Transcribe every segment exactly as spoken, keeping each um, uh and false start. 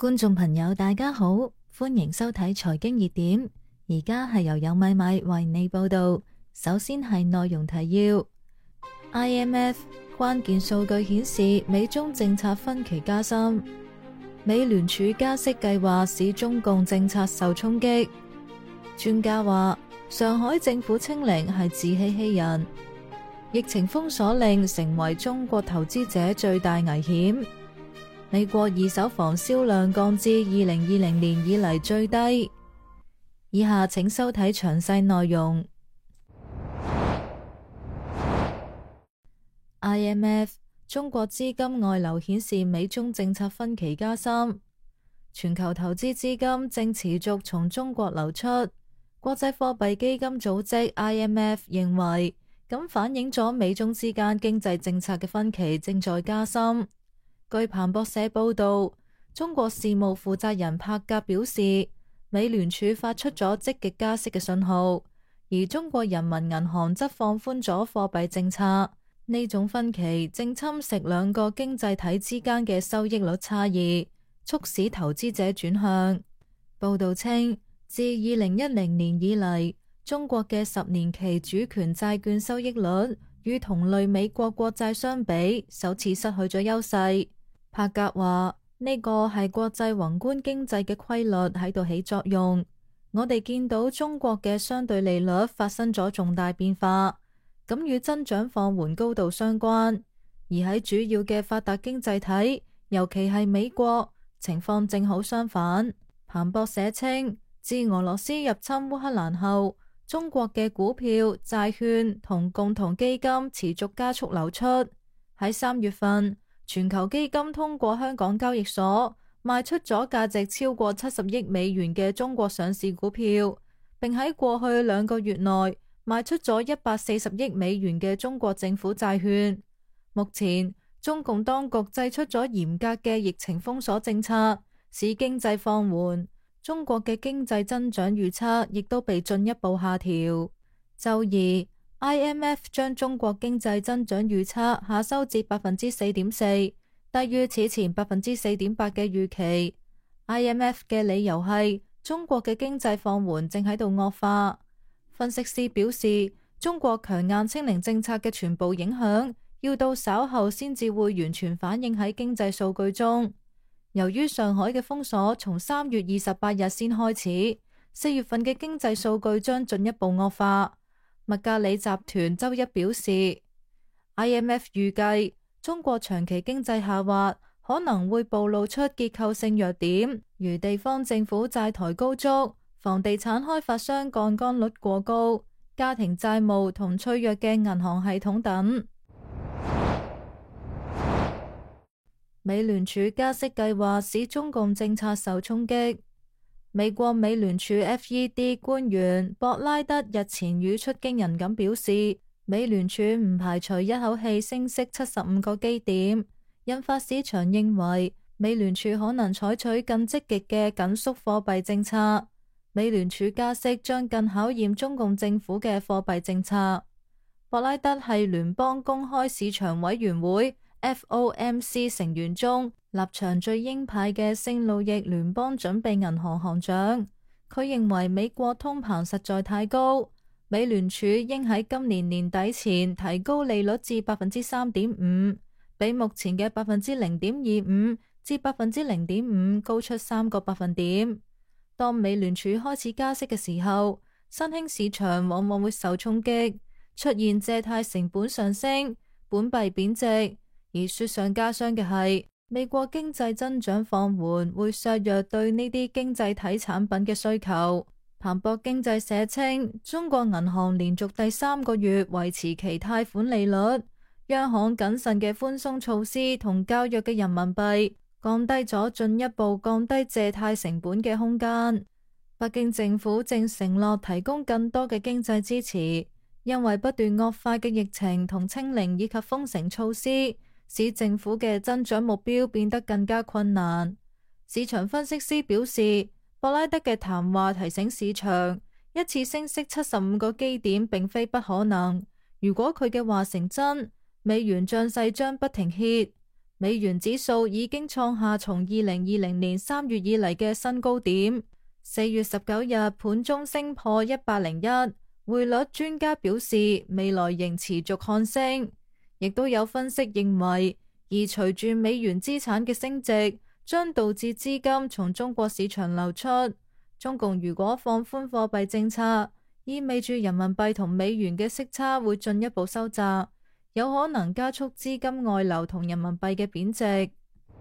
觀眾朋友大家好，歡迎收睇財經熱點。而家係由有米米為你報道。首先係內容提要。 I M F 關鍵數據顯示美中政策分歧加深，美聯儲加息計劃使中共政策受衝擊。專家話上海政府清零係自欺欺人，疫情封鎖令成為中國投資者最大危險。美國二手房銷量降至二零二零年以嚟最低。以下請收睇詳細內容。I M F 中國資金外流顯示美中政策分歧加深，全球投資資金正持續從中國流出。國際貨幣基金組織 I M F 認為，咁反映咗美中之間經濟政策嘅分歧正在加深。據彭博社報道，中國事務負責人帕格表示，美聯儲發出咗積極加息嘅信號，而中國人民銀行則放寬咗貨幣政策。呢種分歧正侵蝕兩個經濟體之間嘅收益率差異，促使投資者轉向。報道稱，自二零一零年以嚟，中國嘅十年期主權債券收益率與同類美國國債相比，首次失去咗優勢。帕格話：呢個係國際宏觀經濟嘅規律喺度起作用。我哋見到中國嘅相對利率發生咗重大變化，咁與增長放緩高度相關。而喺主要嘅發達經濟體，尤其係美國，情況正好相反。彭博社稱，自俄羅斯入侵烏克蘭後，中國嘅股票、債券同共同基金持續加速流出。喺三月份，全球基金通過香港交易所賣出咗價值超過七十億美元嘅中國上市股票，並喺過去兩個月內賣出咗一百四十億美元嘅中國政府債券。目前，中共當局祭出咗嚴格嘅疫情封鎖政策，使經濟放緩，中國嘅經濟增長預測亦都被進一步下調。周二I M F 將中國經濟增長預測下修至百分之四點四，低於此前百分之四點八嘅預期。I M F 嘅理由係中國嘅經濟放緩正喺度惡化。分析師表示，中國強硬清零政策嘅全部影響，要到稍後先至會完全反映喺經濟數據中。由於上海嘅封鎖從三月二十八日先開始，四月份嘅經濟數據將進一步惡化。麥格里集團周一表示 ，I M F 預計中國長期經濟下滑可能會暴露出結構性弱點，如地方政府債台高築、房地產開發商槓桿率過高、家庭債務同脆弱嘅銀行系統等。美聯儲加息計劃使中共政策受衝擊。美國美聯儲 F E D 官員博拉德日前語出驚人咁表示，美聯儲唔排除一口氣升息七十五個基點，引發市場認為美聯儲可能採取更積極嘅緊縮貨幣政策。美聯儲加息將更考驗中共政府嘅貨幣政策。博拉德係聯邦公開市場委員會 F O M C 成員中立場最鷹派嘅聖路易聯邦準備銀行行長，佢認為美國通膨實在太高，美聯儲應喺今年年底前提高利率至百分之三點五，比目前嘅百分之零點二五至百分之零點五高出三個百分點。當美聯儲開始加息嘅時候，新興市場往往會受衝擊，出現借貸成本上升、本幣貶值。而雪上加霜嘅係，美國經濟增長放緩會削弱對呢啲經濟體產品嘅需求。彭博經濟社稱，中國銀行連續第三個月維持其貸款利率，央行謹慎嘅寬鬆措施同較弱嘅人民幣，降低咗進一步降低借貸成本嘅空間。北京政府正承諾提供更多嘅經濟支持，因為不斷惡化嘅疫情同清零以及封城措施，使政府嘅增長目標變得更加困難。市場分析師表示，博拉德嘅談話提醒市場，一次升息七十五個基點並非不可能。如果佢嘅話成真，美元漲勢將不停歇。 美元指數已經創下從二零二零年三月以嚟嘅新高點。四月十九日盤中升破一百零一，匯率專家表示未來仍持續看升。亦都有分析認為，而隨住美元資產嘅升值，將導致資金從中國市場流出。中共如果放寬貨幣政策，意味住人民幣同美元嘅息差會進一步收窄，有可能加速資金外流同人民幣嘅貶值。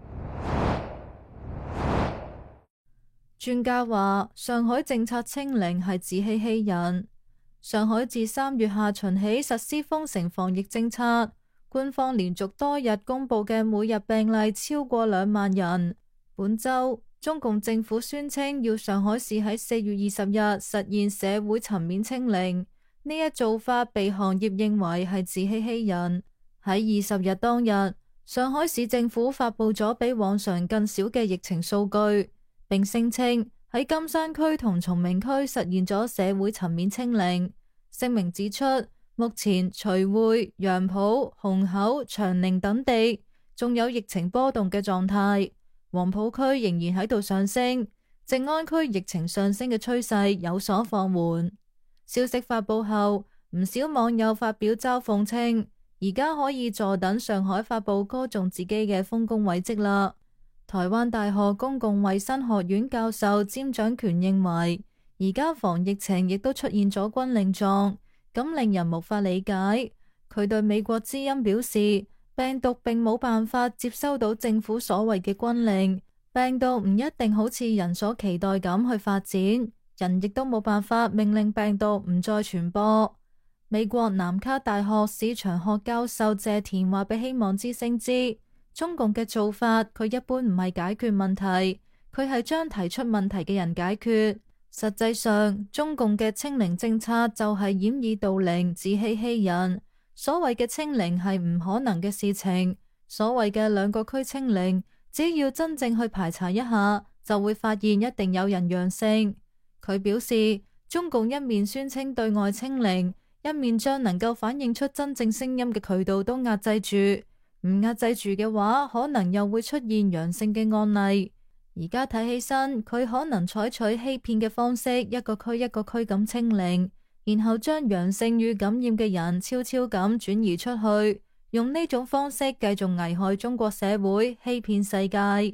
專家話，上海政策清零係自欺欺人。上海自三月下旬起實施封城防疫政策。官方連續多日公布嘅每日病例超過兩萬人。本周，中共政府宣稱要上海市喺四月二十日實現社會層面清零，呢一做法被行業認為係自欺欺人。喺二十日當日，上海市政府發布咗比往常更少嘅疫情數據，並聲稱喺金山區同崇明區實現咗社會層面清零。聲明指出，目前徐匯、楊浦、虹口、長寧等地仲有疫情波動嘅狀態，黃浦區仍然喺度上升，靜安區疫情上升嘅趨勢有所放緩。消息發佈後，唔少網友發表嘲諷稱，而家可以坐等上海發佈歌頌自己嘅豐功偉績啦。台灣大學公共衛生學院教授詹長權認為，而家防疫情亦都出現咗軍令狀。咁令人無法理解。佢對美國之音表示，病毒並冇辦法接收到政府所謂嘅軍令，病毒唔一定好似人所期待咁去發展，人亦都冇辦法命令病毒唔再傳播。美國南卡大學市場學教授謝田話俾希望之聲知，中共嘅做法佢一般唔係解決問題，佢係將提出問題嘅人解決。實際上，中共嘅清零政策就係掩耳盜鈴、自欺欺人。所謂嘅清零係唔可能嘅事情。所謂嘅兩個區清零，只要真正去排查一下，就會發現一定有人陽性。佢表示，中共一面宣稱對外清零，一面將能夠反映出真正聲音嘅渠道都壓制住。唔壓制住嘅話，可能又會出現陽性嘅案例。而家睇起身，佢可能採取欺騙嘅方式，一個區一個區咁清零，然後將陽性與感染嘅人悄悄咁轉移出去，用呢種方式繼續危害中國社會，欺騙世界。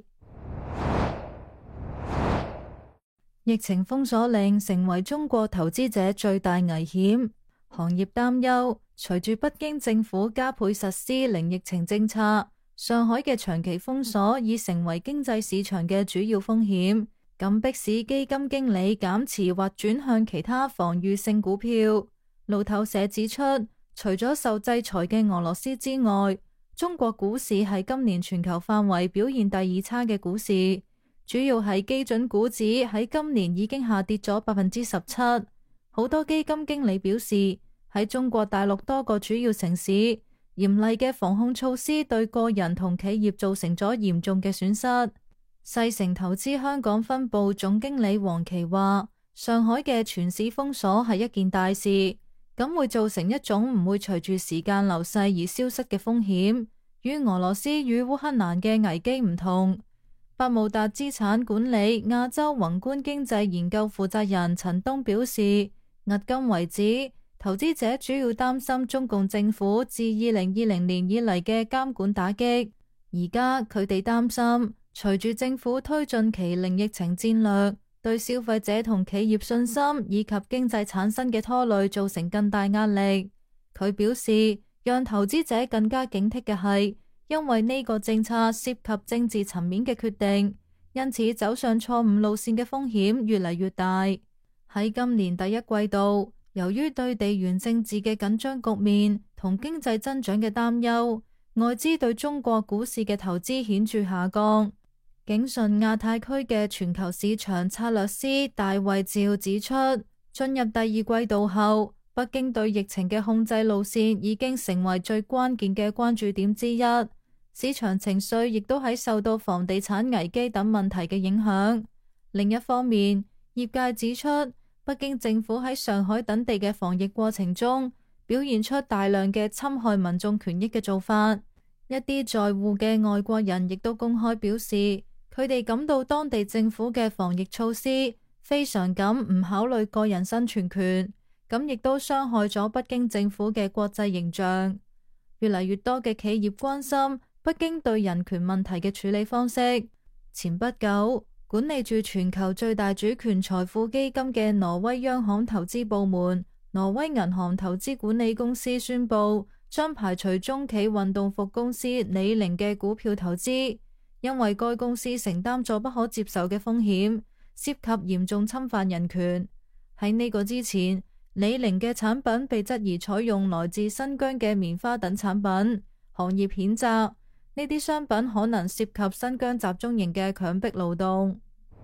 疫情封鎖令成為中國投資者最大危險，行業擔憂，隨住北京政府加倍實施零疫情政策，上海嘅長期封鎖已成為經濟市場嘅主要風險，咁迫使基金經理減持或轉向其他防禦性股票。路透社指出，除咗受制裁嘅俄羅斯之外，中國股市係今年全球範圍表現第二差嘅股市，主要係基準股指喺今年已經下跌咗百分之十七。好多基金經理表示，喺中國大陸多個主要城市，嚴厲嘅防控措施對個人同企業造成咗嚴重嘅損失。世誠投資香港分部總經理黃琪話，上海嘅全市封鎖係一件大事，咁會造成一種唔會隨住時間流逝而消失嘅風險，與俄羅斯與烏克蘭嘅危機唔同。百慕達資產管理亞洲宏觀經濟研究負責人陳東表示，迄今為止，投資者主要擔心中共政府自二零二零年以嚟嘅監管打擊。而家佢哋擔心，隨住政府推進其零疫情戰略，對消費者同企業信心以及經濟產生嘅拖累造成更大壓力。佢表示，讓投資者更加警惕嘅係，因為呢個政策涉及政治層面嘅決定，因此走上錯誤路線嘅風險越嚟越大。喺今年第一季度，由於對地緣政治嘅緊張局面同經濟增長嘅擔憂，外資對中國股市嘅投資顯著下降。景順亞太區嘅全球市場策略師大衛趙指出，進入第二季度後，北京對疫情嘅控制路線已經成為最關鍵嘅關注點之一，市場情緒亦都喺受到房地產危機等問題嘅影響。另一方面，業界指出，北京政府喺上海等地嘅防疫過程中，表現出大量嘅侵害民眾權益嘅做法， 一啲在滬嘅外國人亦都公開表示，佢哋感到當地政府嘅防疫措施非常咁唔考慮個人生存權，咁亦都傷害咗北京政府嘅國際形象。越嚟越多嘅企業關心北京對人權問題嘅處理方式。前不久，管理住全球最大主權財富基金嘅挪威央行投資部門挪威銀行投資管理公司宣布，將排除中企運動服公司李寧嘅股票投資，因為該公司承擔咗不可接受嘅風險，涉及嚴重侵犯人權。喺呢個之前，李寧嘅產品被質疑採用來自新疆嘅棉花等產品，行業譴責呢啲商品可能涉及新疆集中營嘅強迫勞動。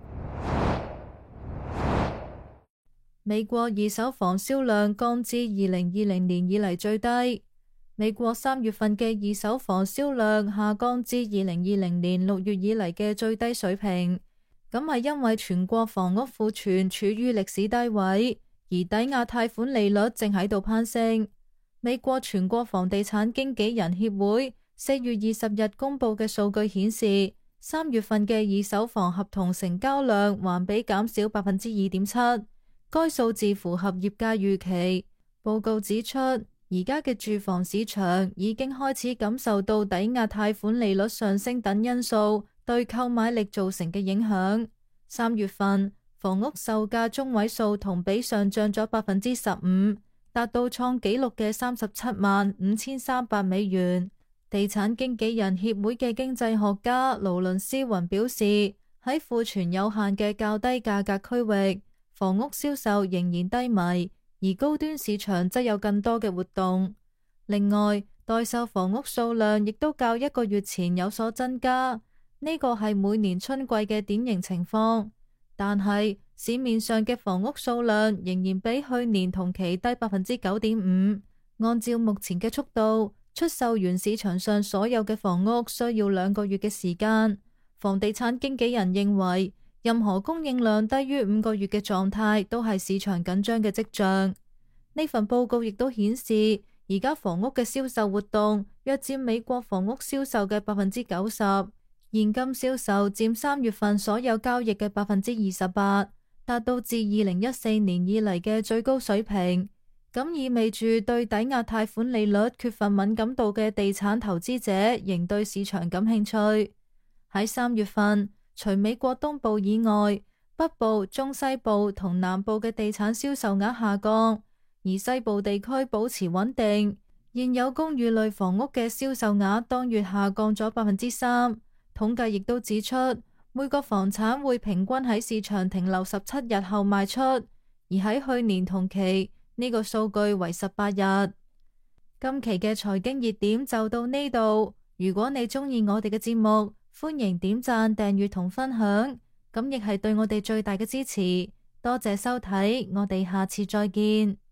美國二手房銷量降至二零二零年以嚟最低。美國三月份嘅二手房銷量下降至二零二零年六月以嚟嘅最低水平，咁係因為全國房屋庫存處於歷史低位，而抵押貸款利率正喺度攀升。美國全國房地產經紀人協會四月二十日公布嘅數據顯示，三月份嘅二手房合同成交量環比減少百分之二點七。該數字符合業界預期。報告指出，而家嘅住房市場已經開始感受到抵押貸款利率上升等因素對購買力造成嘅影響。三月份房屋售價中位數同比上漲咗百分之十五，達到創紀錄嘅三十七萬五千三百美元。地產經紀人協會嘅經濟學家勞倫斯雲表示，喺庫存有限嘅較低價格區域，房屋銷售仍然低迷，而高端市場則有更多嘅活動。另外，待售房屋數量亦都較一個月前有所增加，呢個係每年春季嘅典型情況。但係市面上嘅房屋數量仍然比去年同期低百分之九點五。按照目前嘅速度，出售完市場上所有嘅房屋需要兩個月嘅時間。房地產經紀人認為，任何供應量低於五個月嘅狀態都係市場緊張嘅跡象。呢份報告亦都顯示，而家房屋嘅銷售活動約佔美國房屋銷售嘅百分之九十，現金銷售佔三月份所有交易嘅百分之二十八，達到自二零一四年以嚟嘅最高水平。咁意味住對抵押貸款利率缺乏敏感度嘅地產投資者仍對市場感興趣。喺三月份，除美國東部以外，北部、中西部同南部嘅地產銷售額下降，而西部地區保持穩定。現有公寓類房屋嘅銷售額當月下降咗百分之三。統計亦都指出，每個房產會平均喺市場停留十七日後賣出，而喺去年同期呢個數據為十八日。今期嘅財經熱點就到呢度。如果你鍾意我哋嘅節目，歡迎點讚、訂閱同分享，咁亦係對我哋最大嘅支持。多謝收睇，我哋下次再見。